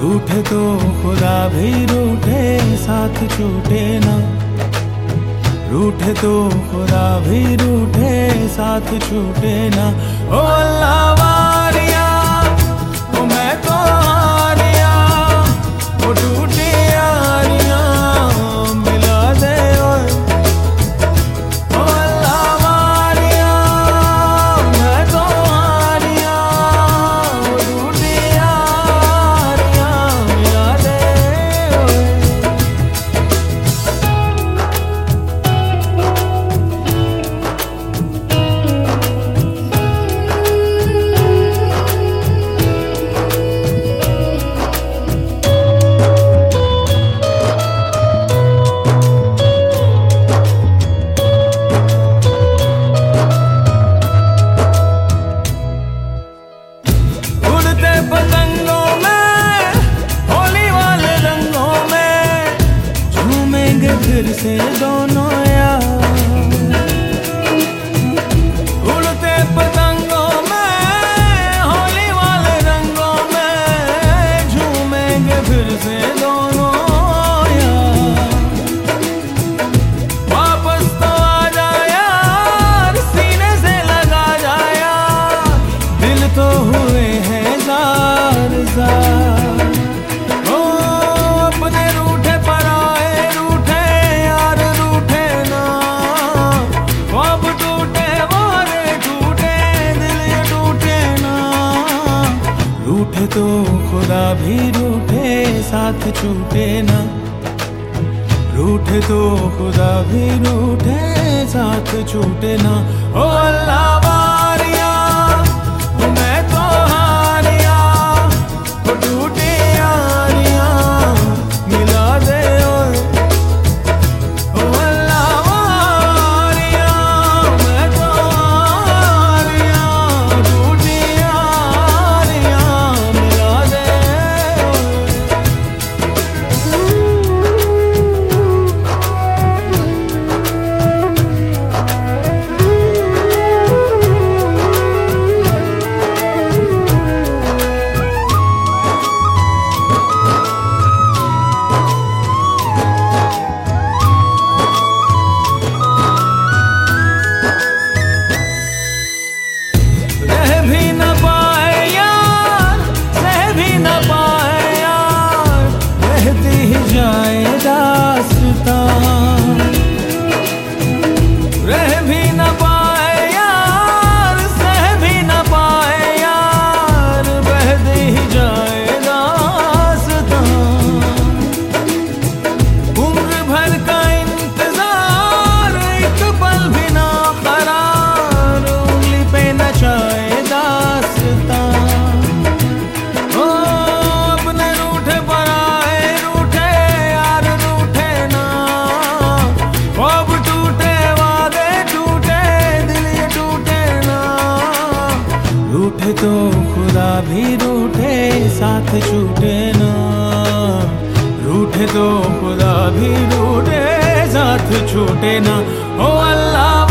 रूठे तो खुदा भी रूठे, साथ छूटे ना। रूठे तो खुदा भी रूठे, साथ छूटे ना। ओ अल्लाह वारिया, ओ मैं तो हारिया, वो टूटी यारियां मिला दे ओए। ओ अल्लाह वारिया, मैं तो हारिया, वो टूटी यारियां मिला दे ओए। पतंगों में होली वाले रंगों में झूमेंगे फिर से दोनों यार। उड़ते पतंगों में होली वाले रंगों में झूमेंगे फिर से दोनों यार। वापस तो आ जा यार, सीने से लगा जा यार, दिल तो हुए हैं ओ अपने रूठे पराए रूठे यार रूठे ना। ख्वाब टूटे वारे टूटे, दिल ये टूटे ना। रूठे तो खुदा भी रूठे, साथ छूटे ना। रूठे तो खुदा भी रूठे, साथ छूटे ना। ओ अल्लाह वारिया, मैं तो हारिया, वो टूटी यारियां मिला दे ओए। ओ अल्लाह वारिया, मैं तो हारिया, टूटी यारियां मिला दे जाए दास्तां। रह भी न पाए यार, सह भी न पाए यार, बहती ही जाए दास्तां। उम्र भर का इंतजार, एक पल भी ना करार, उंगली पे नचाए दास्तां। रूठे तो खुदा भी रूठे, साथ छूटे ना। रूठे तो खुदा भी रूठे, साथ छूटे ना। ओ अल्लाह